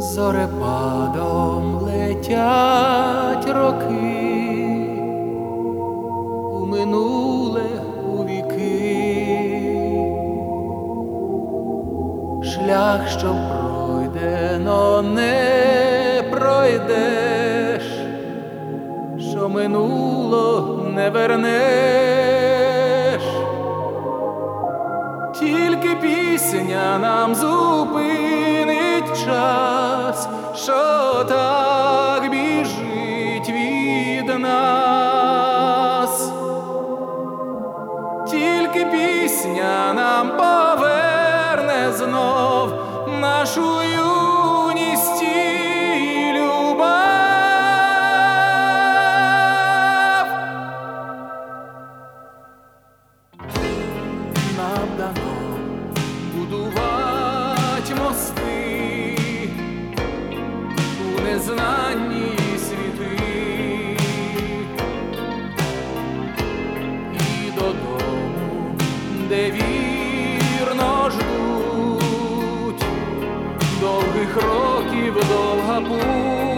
Зорепадом летять роки, у минуле, у віки. Шлях, що пройдено, не пройдеш, що минуло не вернеш. Тільки пісня нам зупинить час, що так біжить від нас. Тільки пісня нам поверне знов нашу юність і любов. Нам дано будувати мости у незнанні світи і додому, де вірно ждуть довгих років довга путь.